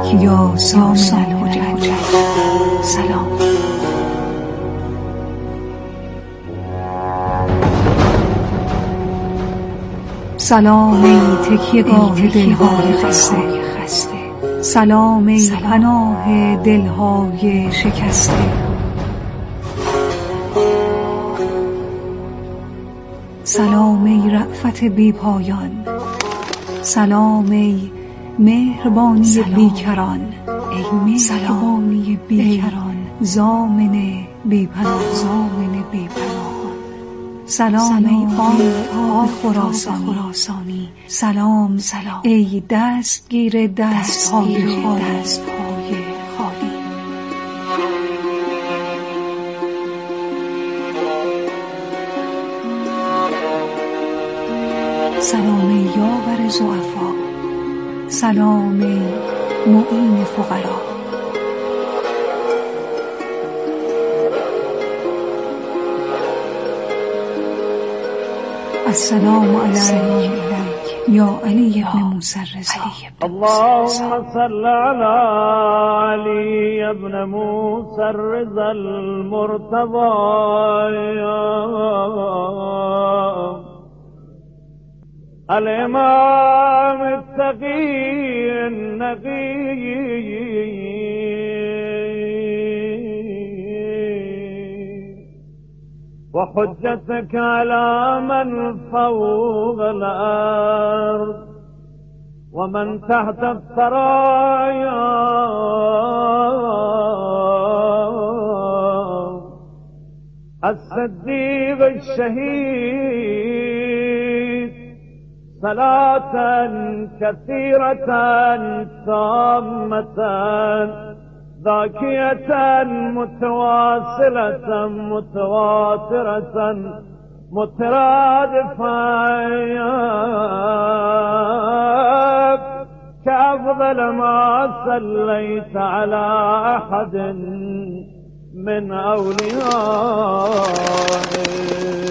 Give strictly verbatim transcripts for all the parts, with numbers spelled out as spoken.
یا سامع الحجج سلام. سلام ای تکیه‌گاه دلهای خسته، سلام ای پناه دلهای شکسته، سلام ای رأفت بی پایان، سلام ای مهربانی بیکران، ای مهربانی بیکران، ضامن بی پناه، ضامن بی پناه. سلام ای آب خراسانی، سلام سلام ای دستگیر دستهای خالی. سلام ای یاور ضعفا، سلام ای معین فقرا، السلام علیک یا علی ابن موسی الرضا. اللهم صل على علی ابن موسی الرضا المرتضى الامام التقی النقی وحجتك على من فوق الأرض ومن تحت الثرايا الصديق الشهيد صلاة كثيرة تامة ذاكية متواصلة متواترة مترادفة كأفضل ما صليت على أحد من أوليائه.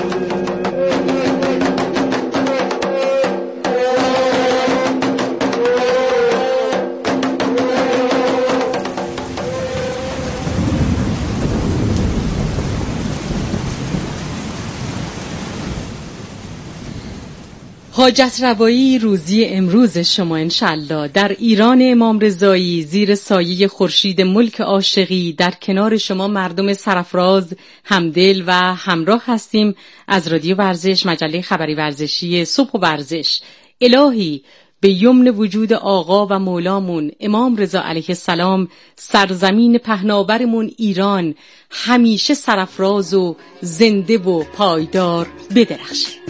حاجت روایی روزی امروز شما انشالله در ایران امام رضایی زیر سایه خورشید ملک عاشقی در کنار شما مردم سرفراز همدل و همراه هستیم. از رادیو ورزش، مجله خبری ورزشی صبح و ورزش. الهی به یمن وجود آقا و مولامون امام رضا علیه السلام سرزمین پهناورمون ایران همیشه سرفراز و زنده و پایدار بدرخشه.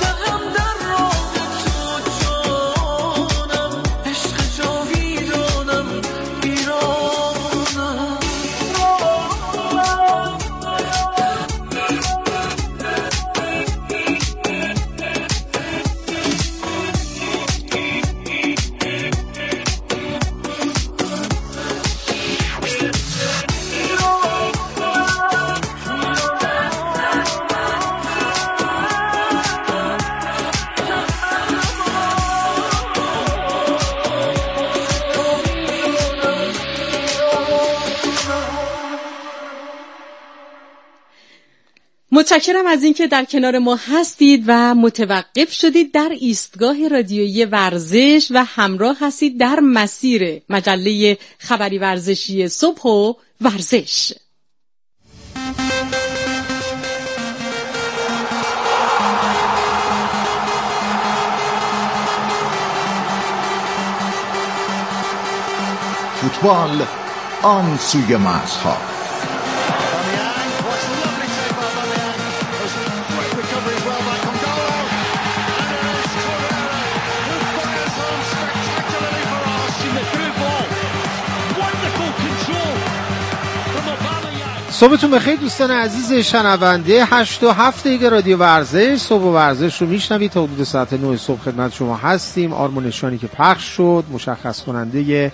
عشق جاویدانم متشکرم از اینکه در کنار ما هستید و متوقف شدید در ایستگاه رادیویی ورزش و همراه هستید در مسیر مجله خبری ورزشی صبح و ورزش. فوتبال آن سوی مرزها. صبحتون بخیر دوستان عزیز شنونده هشت و هفت دقیقه رادیو ورزش. صبح و ورزش رو میشنوید تا حدود ساعت نه صبح خدمت شما هستیم. آرمان نشانی که پخش شد مشخص کننده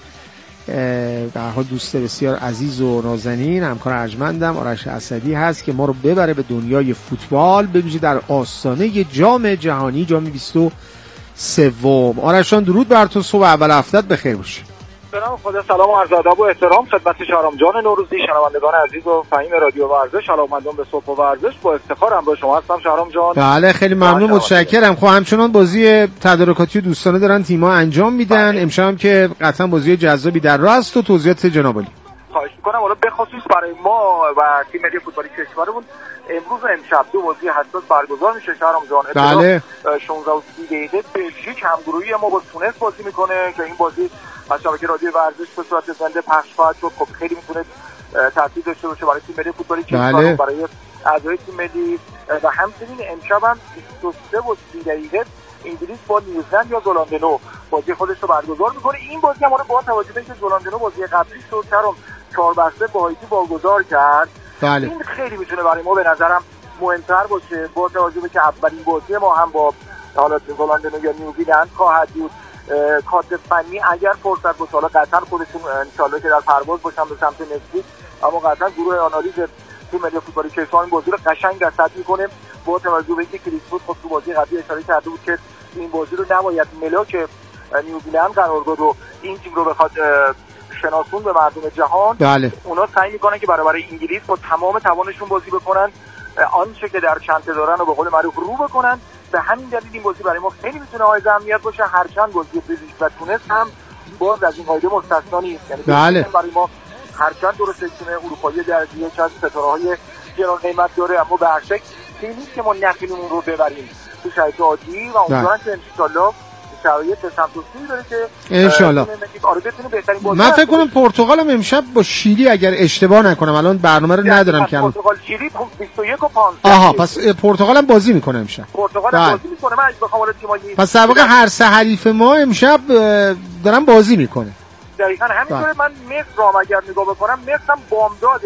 به هر حال دوست بسیار عزیز و نازنین همکار ارجمندم آرش اسدی هست که ما رو ببره به دنیای فوتبال، ببینید در آستانه جام جهانی، جام بیست و سه. آرشان درود بر تو، صبح اول هفتهت بخیر باشه. سلام خدا، سلام و عرض ادب و احترام خدمت شهرام جان نوروزی، شنوندگان عزیز و فهیم رادیو ورزش. علاقه‌مندان به صبح و ورزش، با افتخار همراه شما هستم شهرام جان. بله خیلی ممنون، متشکرم. خب همچنان بازی تدارکاتی دوستانه دارن تیم‌ها انجام میدن. بله. امشب هم که قطعا بازی جذابی در راه است و توضیحات جناب علی خواهش می‌کنم. حالا به خصوص برای ما و تیم ملی فوتبالی کشورمون امروز و امشب دو بازی حساس برگزار میشه شهرام جان. بله. شانزده و سی دقیقه بلژیک همگروهی ما با تونس بازی میکنه که این بازی از شبکه رادیو ورزش به صورت زنده پخش خواهد شد. خب خیلی میتونه تاثیر داشته باشه برای تیم ملی فوتبالی کشور، برای اعضای تیم ملی. و همچنین امشب هم بیست و سه و سی دقیقه انگلیس با نیوزلند یا زلاندنو بازی خودش رو برگزار میکنه. این بازی هم با توجه به اینکه زلاندنو بازی قبلی شد چرا چهار بر سه با هایتی واگذار کرد. بله. این خیلی میتونه برای ما به نظرم مهمتر باشه با توجه به که اولین بازی ما هم با حالا زلاندنو یا نیوزلند خواهد بود. کادر فنی اگر فرصت باشه حالا قطعا خودشون انشالله که در پرواز باشن به سمت مکزیک، اما قطعا گروه آنالیز تیم ملی فوتبال کشور این بازی رو قشنگ رصد میکنه با توجه به اینکه کریس وود خب تو بازی قبلی اشاره کرده بود که این بازی رو نباید ملاک نیوزلند قرار داد و این تیم رو بخواد شناسون به مردم جهان. بله. اونا سعی میکنن که برای انگلیس با تمام توانشون بازی بکنن، آنچه که در چنته دارن و به قول معروف رو بکنن. به همین دلیل این بازی برای ما خیلی میتونه حائز اهمیت باشه، هرچند بازی بلژیک و تونس هم باز از این قاعده مستثنا نیست. یعنی بله. برای ما هرچند درسته تیم اروپایی درجه یک از ستاره‌های گران قیمت داره، اما به هر شکل تیمی نیست که ما نتونیم اون رو ببریم تو شرایط عادی و امیدوارم که انشالله شرایط سمتوسی داره که انشالله آره بتونه بهترین بازی. من فکر کنم پرتغال هم امشب با شیلی اگر اشتباه نکنم، الان برنامه رو ندارم که پرتغال شیلی بیست و یک و پانزده. آها پس پرتغال هم بازی میکنه امشب. پرتغال هم بازی میکنه. من اگه بخوام حالا تیمایی پس در واقع هر سه حریف ما امشب دارن بازی میکنه. دقیقاً همینطوره. من مصر رو اگر نگاه بکنم، مصر هم بامداد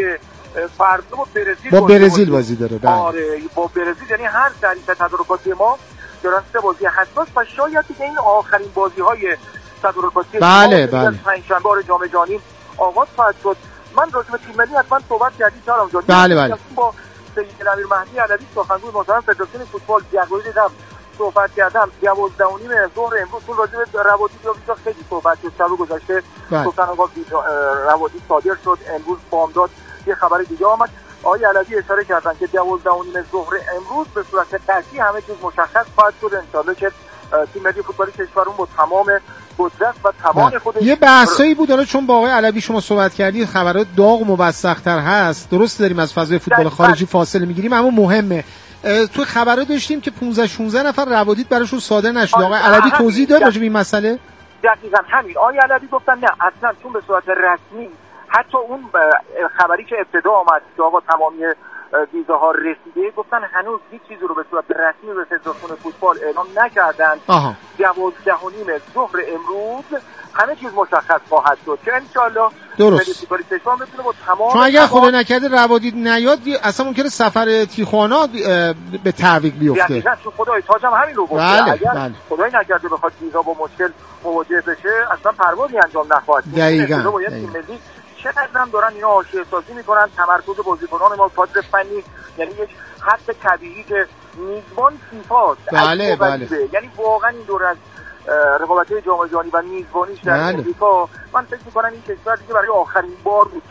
فردا با برزیل با برزیل بازی داره. بله. آره با برزیل، یعنی هر حریف تدارکاتی ما دارن سه بازی حساس و شاید که این آخرین بازی‌های تدارکاتی بله بله پنجشنبه جام جهانی آغاز خواهد شد. من راجع به تیم ملی حتما صحبت کردیم شهرام جان. بله بله. با سید امیر مهدی علوی سخنگوی محترم فدراسیون فوتبال جهانی قبل صحبت کردم. دوازده و نیم ظهر امروز تو راجع به روادید یا بیشتر خیلی صحبت شد. شب گذشته سخنگوی روادید صادر شد، امروز بامداد یه خبر دیگه آمد. آقای علوی اشاره کردن که دوازده و نیم ظهر امروز به صورت قطعی همه چیز مشخص خواهد شد. انشالله که تیم ملی فوتبال کشورمون با تمام قدرت و توان خودش. یه بحثایی بود حالا چون با آقای علوی شما صحبت کردید، خبرات داغ و موثق‌تر هست. درست داریم از فضای فوتبال خارجی فاصله میگیریم، اما مهمه. تو خبرات داشتیم که پانزده شانزده نفر روادید براشون صادر نشد. آقای علوی توضیح داد راجع به این مسئله؟ دقیقاً همین. آقای علوی گفتن نه اصلا، چون به صورت رسمی حتی اون خبری که ابتدا آمد که آقا تمامی ویزاها رسیده، گفتن هنوز هیچ چیزی رو به صورت رسمی به فدراسیون فوتبال اعلام نکردن. دوازده و نیم ظهر امروز همه چیز مشخص خواهد شد که انشالله درست چون اگر خدا نکرده روادید نیاد اصلا ممکنه سفر تیخوانا به تعویق بیفته. دقیقاً چون خدای تاج هم همین رو گفته. بله، اگر بله. خدای نکرده بخواد ویزا با مشکل مواجه بشه اصلا پروازی انجام نخواهد بود. دقیقاً چقدر هم دارن اینا حاشیه سازی میکنن، تمرکز بازیکنان ما کادر فنی، یعنی یک حد طبیعی که میزبان فیفاست. بله بله. یعنی واقعا این دور از رقابت‌های جام جهانی و میزبانیش در امریکا، من فکر می‌کنم این کشور دیگه برای آخرین بار بود که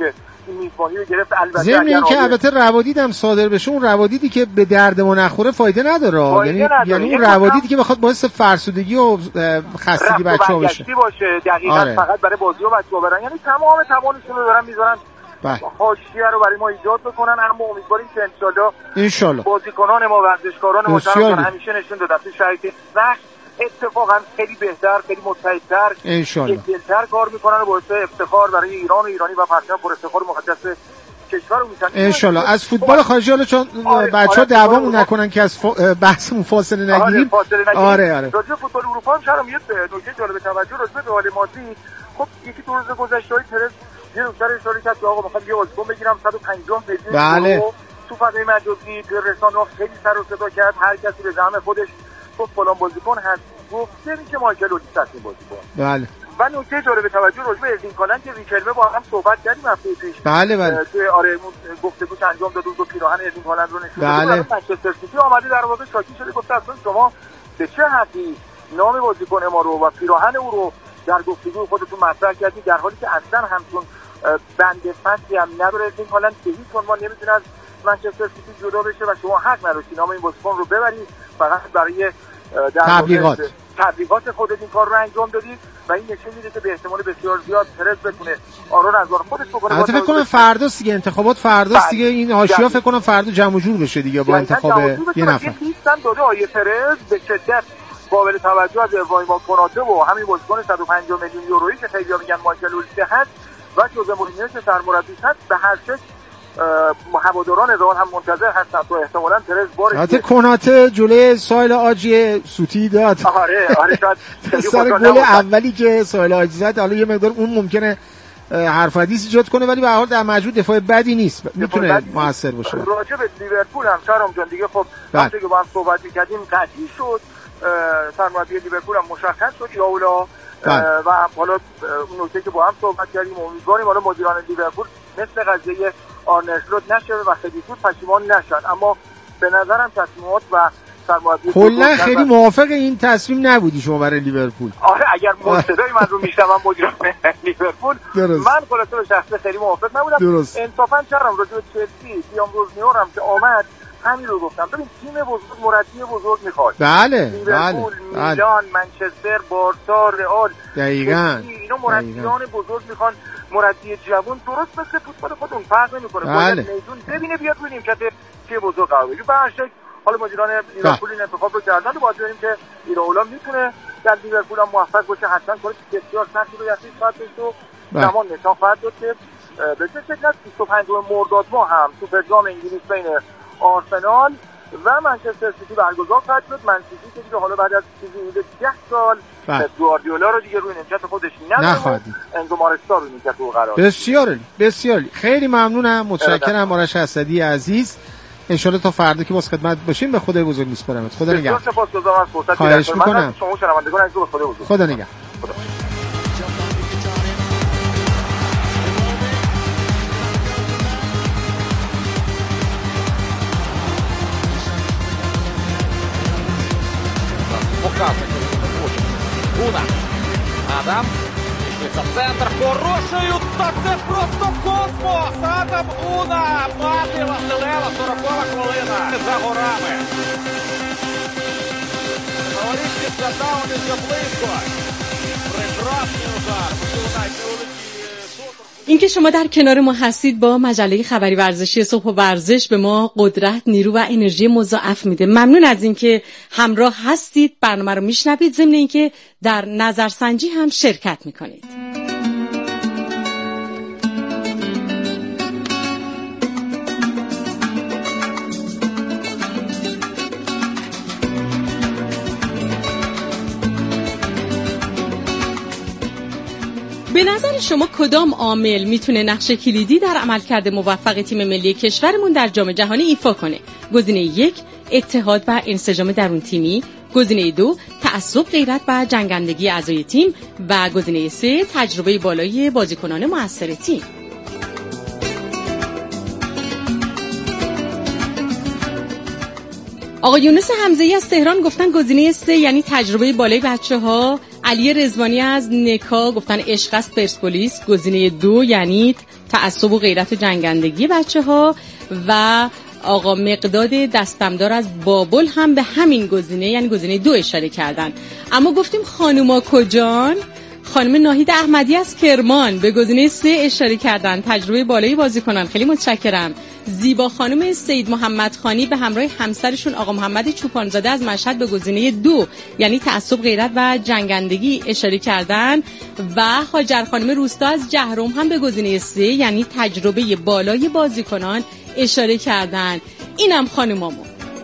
این میزبانی رو گرفت. البته ضمن این که البته روادید هم صادر بشه، اون روادیدی که به درد ما نخوره فایده نداره، یعنی نداره. یعنی اون روادیدی که بخواد باعث فرسودگی و خستگی بچه‌ها بشه باشه دقیقاً آره. فقط برای بازی و بچه‌ها برن، یعنی تمام توانشون رو دارن میذارن حاشیه رو برای ما ایجاد بکنن. اما امیدواریم که انشالله انشالله بازیکنان ما، ورزشکاران ما همیشه نشون دادن تو شرایط سخت اتفاقا خیلی بهتر، خیلی متحدتر، یکدلتر کار میکنن و باعث افتخار برای ایران و ایرانی و پرچم پر افتخار مقدس کشور رو میشن انشالله. از فوتبال خارجی حالا چون آره بچه‌ها آره دعوامون نکنن که از بحثمون فاصله نگیریم. آره آره راجع فوتبال اروپا هم شرم یه نکته جالب توجه راجع به حال ماضی. خب یکی دو روز گذشته پرز یه نکته اشاره کرد که آقا میخوام یه بازیکن بگیرم صد و پنجاه میلیون بله. تو فضای مجازی رسانه‌ها خیلی سر و صدا کرد، هر کسی به زعم خودش گفت فلان بازیکن هست، گفته میشه مایکل اولیس هست این بازیکن. بله. و نکته جالب توجه راجع به ارلینگ هالند که ریکلمه با هم صحبت کردیم هفته پیش. بله بله. توی آره گفتگو که انجام داد و پیراهن ارلینگ هالند رو نشون داد. بله. منچستر سیتی اومده در واقع شاکی شده، گفته اصلا شما به چه حقی نام بازیکن ما رو و پیراهن او رو در گفتگو خودتون مطرح کردید، در حالی که اصلا همچون بند فصلی هم نداره. ارلینگ هالند به هیچ عنوان نمیتونه از منچستر سیتی جدا بشه و شما حق نداشتید نام این بازیکن رو ببرید، فقط برای تبلیغات تبلیغات خودت این کار رو انجام دادید و این نشون میده که به احتمال بسیار زیاد پرز بتونه آرون از آن خودش بکنه. البته فکر کنم فرداست دیگه، انتخابات فرداست دیگه، این حاشیه‌ها فکر کنم فردا جمع جور بشه دیگه با انتخاب یه نفر. لیستم داده آیه پرز به شدت قابل توجه از وایما کناته و همین بازیکن صد و پنجاه میلیون یورویی که خیلی‌ها میگن مایکل اولیس هست و جوزه مورینیو که سرمربیش هست، به هر شکل هواداران رئال هم منتظر هستن تا احتمالاً پرز بارش البته کناته جلوی سایل آجی سوتی داد. آره آره سر گل اولی که سایل آجی زد، حالا یه مقدار اون ممکنه حرف حدیث ایجاد کنه ولی به هر حال در مجموع دفاع بدی نیست، میتونه موثر باشه. راجع به لیورپول هم شرم جان دیگه خب وقتی که با هم صحبت می‌کردیم قطعی شد، سرمربی لیورپول هم مشخص شد یاولا و حالا اون نکته که با هم صحبت کردیم امیدواریم حالا مدیران لیورپول مثل قضیه آرن سلوت نشه و خیلی زود پشیمان نشن، اما به نظرم تصمیمات و سرمربی کلا خیلی موافق این تصمیم نبودی شما برای لیورپول. آره اگر مصدای من رو میشنوم مدیران لیورپول من خلاصه به شخصه خیلی موافق نبودم. انصافا چرم راجع به چلسی دیام روزنیور هم که آمد همین رو گفتم، ببین تیم بزرگ مربی بزرگ میخواد. بله لیورپول، بله. میلان، منچستر، بارسا، رئال دقیقاً اینا مربیان بزرگ میخوان، مربی جوان درست مثل فوتبال خودمون فرق نمیکنه، باید میدون ببینه بیاد ببینیم که چه بزرگ قرار بگیره. به هر شکل حالا مدیران لیورپول این انتخاب رو کردن و باید ببینیم که ایراولا میتونه در لیورپول هم موفق باشه. حتما کارش بسیار سختی رو یقین خواهد داشت و زمان نشان خواهد داد که به چه شکل از بیست و پنجم مرداد ماه هم سوپر جام انگلیس بین آرسنال و منچستر سیتی برگزار خواهد شد. من سیتی که دیگه حالا بعد از چیزی حدود ده سال گواردیولا رو دیگه روی نیمکت خودش نخواهد، انزو مارسکا روی نیمکت او قرار. بسیار بسیار خیلی ممنونم، متشکرم آرش اسدی عزیز. ان شاء الله تا فردا که باز خدمت باشیم به خدای بزرگ میسپارم. خدا نگهدار. سپاسگزارم از فرصتی خواهش میکنم. شما شنوندگان عزیز خدا بزرگ. خدا نگهدار. Уна. Адам. Пішли в центр. Хороший удар. Це просто космос. Адам Уна. Мати Василева. сорокова хвилина. За горами. Новорічні свята вони вже близько. Прекрасний удар. Посилунайте великий. اینکه شما در کنار ما هستید با مجله خبری ورزشی صبح و ورزش به ما قدرت، نیرو و انرژی مضاعف میده. ممنون از اینکه همراه هستید، برنامه رو میشنوید، ضمن اینکه در نظرسنجی هم شرکت میکنید. به نظر شما کدام عامل میتونه نقش کلیدی در عملکرد موفق تیم ملی کشورمون در جام جهانی ایفا کنه؟ گزینه یک، اتحاد و انسجام درون تیمی. گزینه دو، تعصب، غیرت و جنگندگی اعضای تیم. و گزینه سه، تجربه بالای بازیکنان مؤثر تیم. آقا یونس حمزه‌ای از تهران گفتن گزینه سه یعنی تجربه بالای بچه‌ها. علی رضوانی از نکا گفتن عشق است پرسپولیس. گزینه دو یعنی تعصب و غیرت و جنگندگی بچه ها و آقا مقداد دستمدار از بابل هم به همین گزینه یعنی گزینه دو اشاره کردن. اما گفتیم خانوما کجان؟ خانم ناهید احمدی از کرمان به گزینه سه اشاره کردن، تجربه بالایی بازی کنن، خیلی متشکرم. زیبا خانم سید محمد خانی به همراه همسرشون آقا محمد چوپانزاده از مشهد به گزینه دو یعنی تعصب غیرت و جنگندگی اشاره کردن و هاجر خانم روستا از جهرم هم به گزینه سه یعنی تجربه بالای بازیکنان اشاره کردن. اینم خانومامون.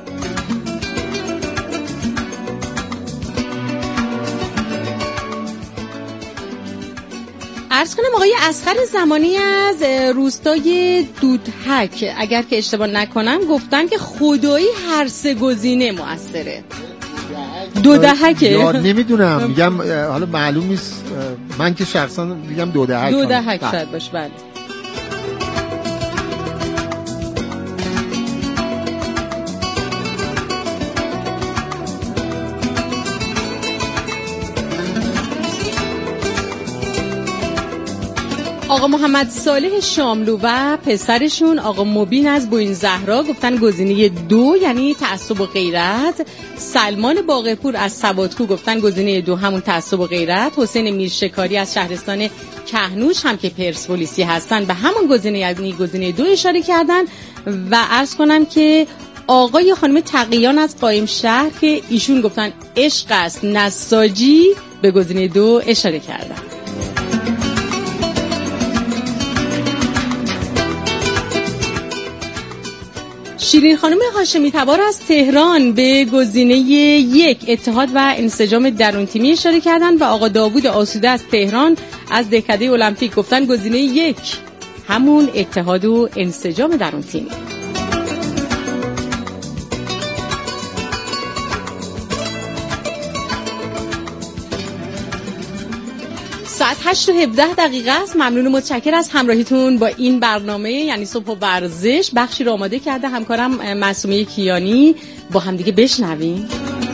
عرض کنم آقای اصغر زمانی از روستای دودهک اگر که اشتباه نکنم گفتن که خدایی هر سه گزینه مؤثره. دودهکه یاد نمیدونم میگم حالا معلوم نیست، من که شخصا میگم دودهک دودهک شاید باشه. بله آقا محمد صالح شاملو و پسرشون آقا مبین از بوین زهرا گفتن گزینه دو یعنی تعصب و غیرت. سلمان باقرپور از سوادکو گفتن گزینه دو همون تعصب و غیرت. حسین میرشکاری از شهرستان کهنوش هم که پرسپولیسی هستن به همون گزینه یعنی گزینه دو اشاره کردن و عرض کنم که آقای خانم تقیان از قائم شهر که ایشون گفتن عشق است نساجی به گزینه دو اشاره کردن. شیرین خانم هاشمی تبار از تهران به گزینه یک اتحاد و انسجام درون تیمی اشاره کردن و آقا داوود آسوده از تهران از دهکده المپیک گفتن گزینه یک همون اتحاد و انسجام درون تیمی. ساعت هشت و هفده دقیقه است. ممنون و متشکر از همراهیتون با این برنامه یعنی صبح و ورزش. بخشی رو آماده کرده همکارم معصومه کیانی. با هم دیگه بشنویم.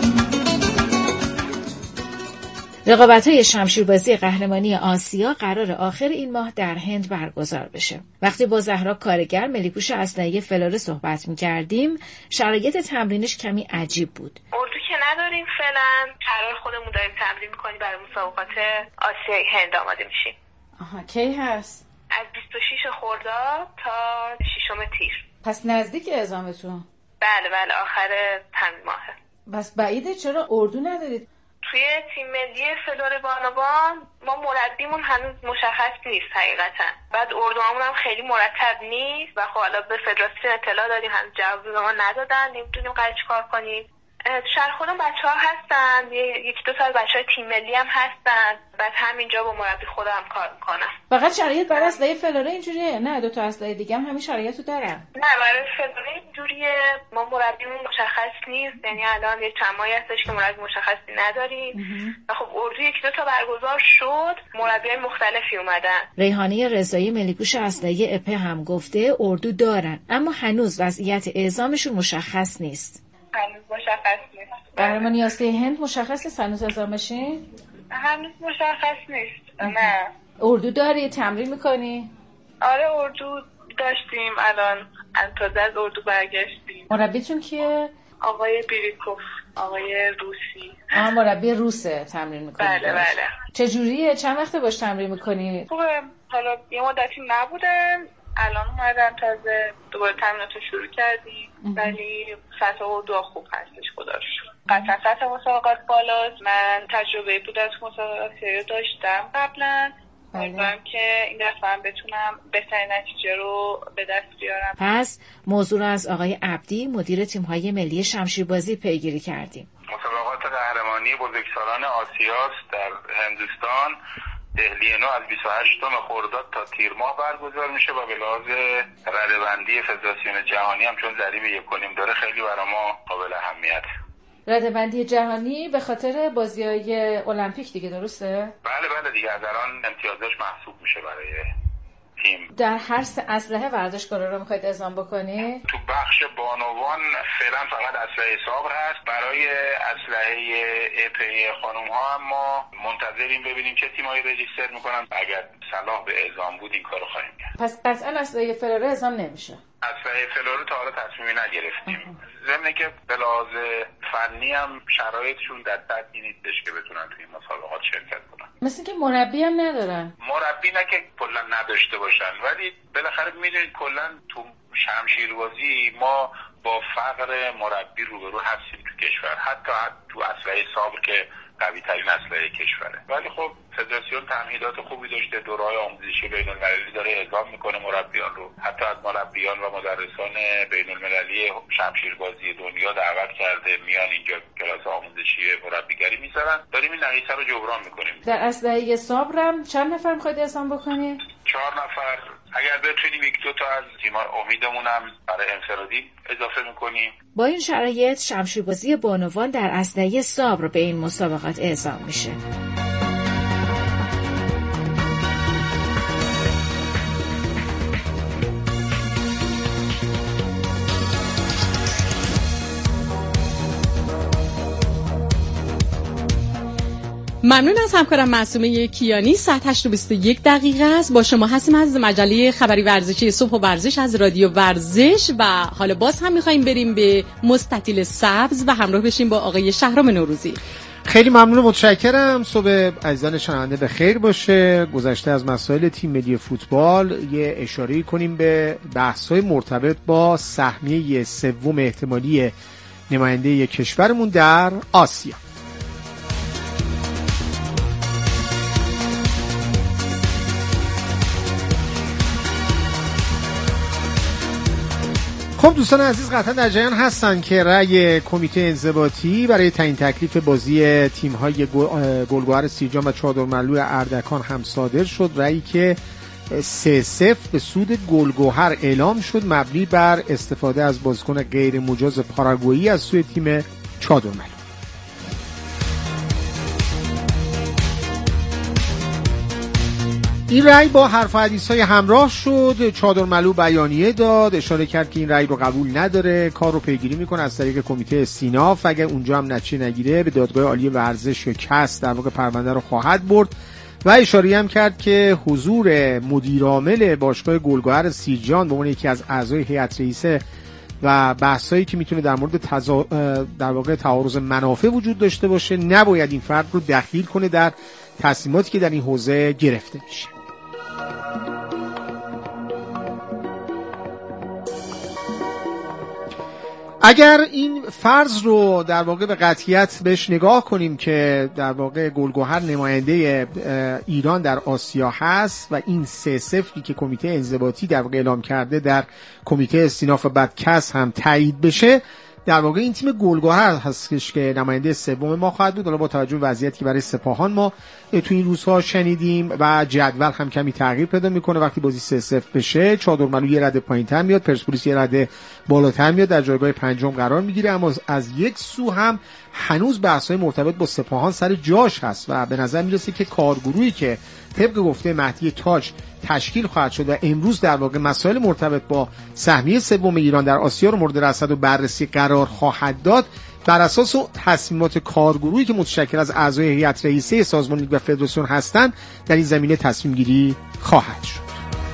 رقابت‌های شمشیربازی قهرمانی آسیا قرار آخر این ماه در هند برگزار بشه. وقتی با زهرا کارگر ملی‌پوش اسلحه‌ای فلاره صحبت می‌کردیم، شرایط تمرینش کمی عجیب بود. اردو که نداریم فعلا، قرار خودمون داریم تمرین می‌کنیم برای مسابقات آسیای هند آماده میشیم. آها، کی هست؟ از بیست و شش خرداد تا ششم تیر. پس نزدیک اعزامتون؟ بله بله، آخر همین ماهه. بس بعیده چرا اردو ندارید؟ توی تیم ملی فلور بانوان ما مربیمون هنوز مشخص نیست حقیقتا. بعد اردوامون هم خیلی مرتب نیست و خب حالا به فدراسیون اطلاع دادیم، هنوز جواب به ما ندادن، نمیدونیم قرار چیکار کنیم. شهر خودم بچه ها هستن، یکی دو تا از بچه های تیم ملی هم هستن، بعد همینجا با مربی خودم کار میکنم. فقط شرایط برای اسلحه فلاره اینجوریه؟ نه دو تا اسلحه دیگه هم همین شرایط رو دارن؟ نه برای فلاره اینجوریه، ما مربیمون مشخص نیست، یعنی الان یه چند ماهی هستش که مربی مشخصی نداریم و خب اردو یکی دو تا برگزار شد، مربیای مختلفی اومدن. ریحانه رضایی ملی‌پوش اسلحه اپه هم گفته اردو دارن اما هنوز وضعیت اعزامشون مشخص نیست. هنوز مشخص نیست. قهرمانی آسیای هند مشخص نیست هنوز اعزام بشین؟ هنوز مشخص نیست. نه. اردو داری؟ تمرین میکنی؟ آره اردو داشتیم، الان تازه از اردو برگشتیم. مربیتون کیه؟ آقای بیریکوف، آقای روسی. آها، مربی روسه تمرین میکنی؟ بله بله. چجوریه؟ چند وقت باش تمرین میکنی؟ خوبه، حالا یه مدتی نبودم، الان اومدم تازه دوباره تمریناتو شروع کردیم، ولی سطح اردو خوب هستش خدا رو شکر. قطعا سطح مسابقات بالاست. من تجربه بود از مسابقات رو داشتم قبلا، امیدوارم که این دفعه هم بتونم بهترین نتیجه رو به دست بیارم. پس موضوع رو از آقای عبدی مدیر تیم‌های ملی شمشیربازی پیگیری کردیم. مسابقات قهرمانی بزرگسالان آسیاست در هندوستان، دهلی نو از بیست و هشتم خرداد تا تیر ماه برگزار میشه و به لحاظ رده‌بندی فدراسیون جهانی هم چون ضریب یک و نیم داره خیلی برای ما قابل اهمیت. رده‌بندی جهانی به خاطر بازی‌های المپیک دیگه، درسته؟ بله بله دیگه، از الان امتیازش محسوب میشه برای تیم. در هر سه اسلحه ورزشکارا رو میخواید اعزام بکنی؟ تو بخش بانوان فعلا فقط اسلحه صبر هست. برای اسلحه اپی خانم ها هم ما منتظریم ببینیم چه تیمایی رجیستر میکنن. اگر صلاح به اعزام بود این کارو خواهیم کرد. پس قطعا اسلحه فلوره اعزام نمیشه. اسلحه فلوره تا حالا تصمیمی نگرفتیم. ضمن که به لحاظ فنی هم شرایطشون در سطحی نیستش که بتونن توی این مسابقات شرکت کنن. مثل که مربی هم ندارن. مربی نه که کلا نداشته باشن، ولی بالاخره میدونید کلا تو شمشیربازی ما با فقر مربی روبرو هستیم تو کشور، حتی تو اسلحه صبر که قوی ترین اسلحه کشوره. ولی خب فدراسیون تمهیدات خوبی داشته، دوره‌های آموزشی بین المللی داره اعزام میکنه مربیان رو. حتی از مربیان و مدرسان بین المللی شمشیربازی دنیا دعوت کرده میان اینجا کلاس آموزشی مربیگری میذارن. داریم این نقیصه رو جبران میکنیم. در اسلحه صبرم چند نفر میخواید اعزام بکنی؟ چهار نفر. اگر بتونیم یک دو تا از تیم‌ها امیدمون هم برای انفرادی اضافه میکنیم. با این شرایط شمشیربازی بانوان در اسلحه صبر به این مسابقات اعزام میشه. ممنون از همکارم معصومه کیانی. ساعت هشت و بیست و یک دقیقه است. با شما هستیم از مجله خبری ورزشی صبح و ورزش از رادیو ورزش و حالا باز هم می‌خوایم بریم به مستطیل سبز و همراه بشیم با آقای شهرام نوروزی. خیلی ممنون و متشکرم. صبح عزیزان شنونده به خیر باشه. گذشته از مسائل تیم ملی فوتبال یه اشاره کنیم به بحث‌های مرتبط با سهمیه سوم احتمالی نماینده کشورمون در آسیا. خب دوستان عزیز قطعا در جریان هستن که رأی کمیته انضباطی برای تعیین تکلیف بازی تیم‌های گلگهر سیرجان و چادرملو اردکان هم صادر شد. رأیی که سه صفر به سود گلگهر اعلام شد مبنی بر استفاده از بازیکن غیر مجاز پاراگوئی از سوی تیم چادرملو. این رأی با حرف و حدیث‌های همراه شد. چادرملو بیانیه داد، اشاره کرد که این رأی رو قبول نداره، کار رو پیگیری میکنه از طریق کمیته استیناف. اگر اونجا هم نتیجه نگیره به دادگاه عالی ورزش یا کس در واقع پرونده رو خواهد برد و اشاره هم کرد که حضور مدیر عامل باشگاه گلگهر سیرجان به عنوان یکی از اعضای هیئت رئیسه و بحثایی که میتونه در مورد تزا... در واقع تعارض منافع وجود داشته باشه نباید این فرد رو دخیل کنه در تصمیماتی که در این حوزه گرفته میشه. اگر این فرض رو در واقع به قطعیت بهش نگاه کنیم که در واقع گلگهر نماینده ایران در آسیا هست و این سه صفری که کمیته انضباطی در واقع اعلام کرده در کمیته استیناف و بعد کس هم تایید بشه، در واقع این تیم گلگهر هستش که نماینده سوم ما خواهد بود. حالا با توجه به وضعیتی که برای سپاهان ما تو این روزها شنیدیم و جدول هم کمی تغییر پیدا میکنه، وقتی بازی سه صفر بشه چادرملو یه رده پایین‌تر میاد، پرسپولیس یه رده بالاتر میاد، در جایگاه پنجم قرار میگیره. اما از یک سو هم هنوز بحث‌های مرتبط با سپاهان سر جاش هست و به نظر میرسه که کارگروهی که طبق گفته مهدی تاج تشکیل خواهد شد و امروز در واقع مسائل مرتبط با سهمیه سوم ایران در آسیا رو مورد رصد و بررسی قرار خواهد داد، بر اساس تصمیمات کارگروهی که متشکل از اعضای هیئت رئیسه سازمان لیگ و فدراسیون هستند در این زمینه تصمیم گیری خواهد شد.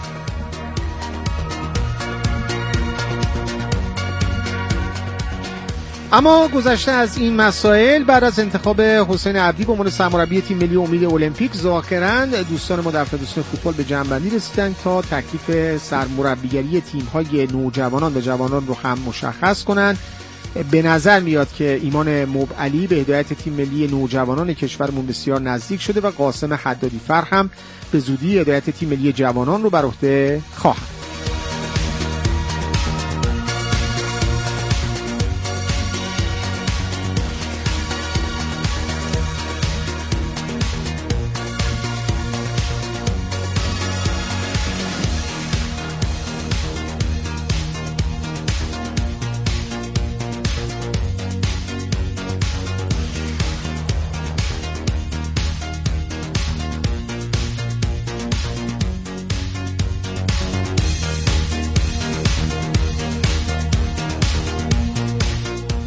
اما گذشته از این مسائل، بعد از انتخاب حسین عبدی به عنوان سرمربی تیم ملی امید المپیک، ظاهراً دوستان ما در فدراسیون فوتبال به جنبندی رسیدند تا تکلیف سرمربیگری تیم‌های نوجوانان و جوانان رو هم مشخص کنند. به نظر میاد که ایمان مبعلی به هدایت تیم ملی نوجوانان کشورمون بسیار نزدیک شده و قاسم حدادی فر هم به زودی هدایت تیم ملی جوانان رو بر عهده خواهد.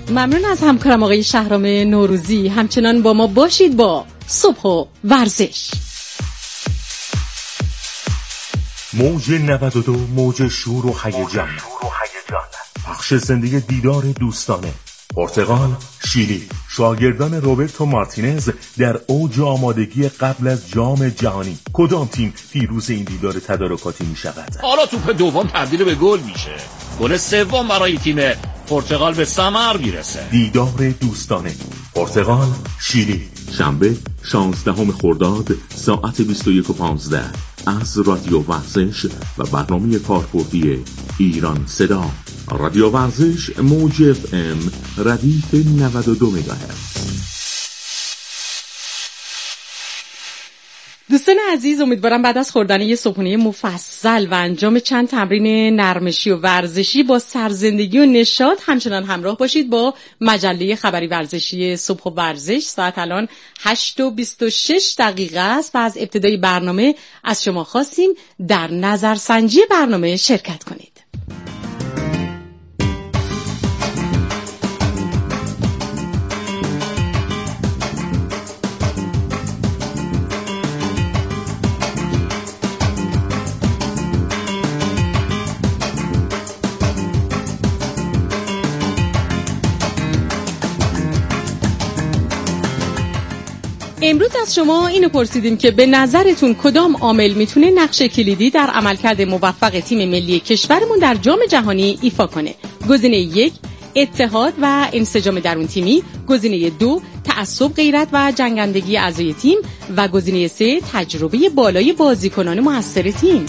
ممنون از همکارم آقای شهرام نوروزی. همچنان با ما باشید با صبح و ورزش. موج نود و دو، موج شور و هیجان، پخش زنده دیدار دوستانه. پرتغال، شیلی، شاگردان روبرتو مارتینز در اوج آمادگی قبل از جام جهانی. کدام تیم پیروز این دیدار تدارکاتی می شود؟ حالا توپ دوم تبدیل به گل میشه. گل سوم برای تیم پرتغال به ثمر میرسه. دیدار دوستانه پرتغال، شیلی، شنبه شانزدهم خرداد ساعت بیست و یک و پانزده از رادیو ورزش و برنامه کاربردی ایران صدا. رادیو ورزش موج اف ام ردیف نود و دو مگاهرتز. دوستان عزیز، امیدوارم بعد از خوردن یه صبحونه مفصل و انجام چند تمرین نرمشی و ورزشی با سرزندگی و نشاط همچنان همراه باشید با مجله خبری ورزشی صبح و ورزش. ساعت الان هشت و بیست و شش دقیقه است و از ابتدای برنامه از شما خواستیم در نظرسنجی برنامه شرکت کنید. امروز از شما اینو پرسیدیم که به نظرتون کدام عامل میتونه نقش کلیدی در عملکرد موفق تیم ملی کشورمون در جام جهانی ایفا کنه؟ گزینه یک، اتحاد و انسجام درون تیمی. گزینه دو، تعصب، غیرت و جنگندگی اعضای تیم. و گزینه سه، تجربه بالای بازیکنان موثر تیم.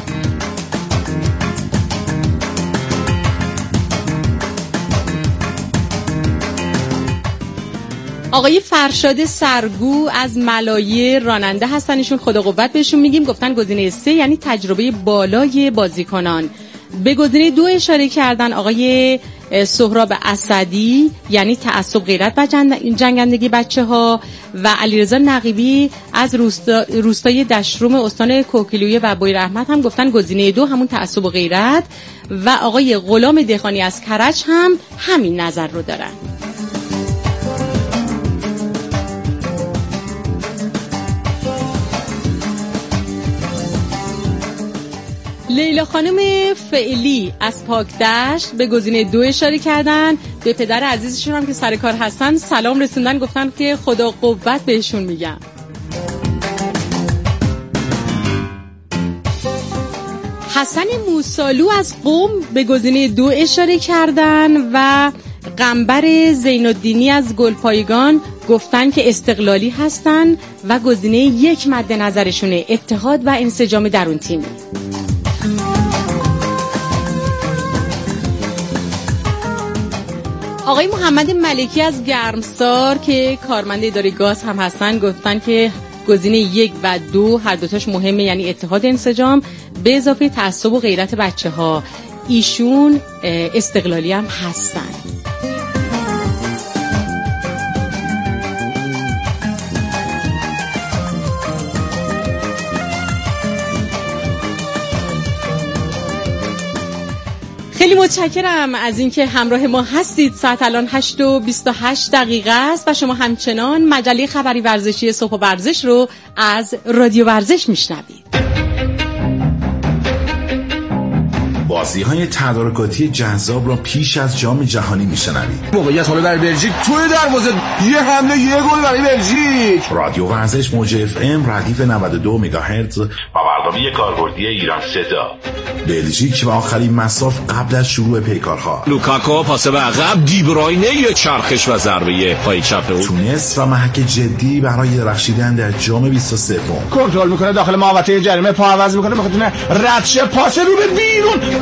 آقای فرشاد سرگو از ملایه راننده هستن، ایشون خدا قوت بهشون میگیم. گفتن گزینه سه یعنی تجربه بالای بازیکنان. به گزینه دو اشاره کردن آقای سهراب اسدی یعنی تعصب، غیرت و جنگندگی بچه ها. و علیرضا نقیبی از روستا، روستای دشروم استان کوکیلویه و بوی رحمت هم گفتن گزینه دو همون تعصب و غیرت. و آقای غلام دهخانی از کرج هم همین نظر رو دارن. لیلا خانم فعلی از پاکدشت به گزینه دو اشاره کردن. به پدر عزیزشون هم که سر کار هستن سلام رسوندن، گفتن که خدا قوت بهشون میگم. حسن موسالو از قم به گزینه دو اشاره کردن و قنبر زینالدینی از گلپایگان گفتن که استقلالی هستن و گزینه یک مد نظرشونه، اتحاد و انسجام درون تیمی. آقای محمد ملکی از گرمسار که کارمند اداره گاز هم هستن گفتن که گزینه یک و دو هر دوتاش مهمه، یعنی اتحاد انسجام به اضافه تعصب و غیرت بچه ها. ایشون استقلالی هم هستن. خیلی متشکرم از اینکه همراه ما هستید. ساعت الان هشت و بیست و هشت دقیقه است و شما همچنان مجله خبری ورزشی صبح و ورزش رو از رادیو ورزش میشنوید. بازی‌های تدارکاتی جذاب را پیش از جام جهانی میشنوید. موقعیت حالا برای بلژیک توی دروازه، یه حمله یه گل برای بلژیک. رادیو ورزش موج اف ام ردیف نود و دو مگاهرتز و برنامه کاربردی ایران صدا. بلژیک و آخرین مصاف قبل از شروع پیکارها. لوکاکو پاس به عقب، دیبراینه یه چرخش و ضربه پای چپ او. تونس و محک جدی برای درخشیدن در جام بیست و سه. کنترل میکنه داخل محوطه جریمه، پا عوض میکنه بخاطر رد شه، پاس رو به بیرون.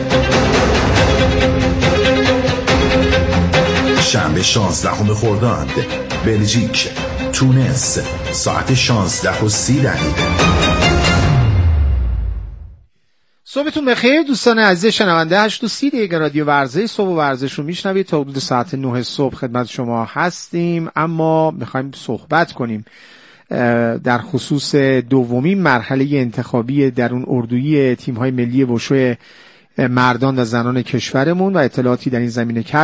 شنبه شانزدهم خرداد بلژیک تونس ساعت شانزده و سی دقیقه. صبحتون بخیر دوستان عزیز شنونده. هشت و سی دقیقه رادیو ورزش صبح و ورزش رو میشنوید. تا حدود ساعت نه صبح خدمت شما هستیم، اما میخوایم صحبت کنیم در خصوص دومین مرحله انتخابی درون اردویی تیم‌های ملی وشو مردان و زنان کشورمون و اطلاعاتی در این زمینه کسب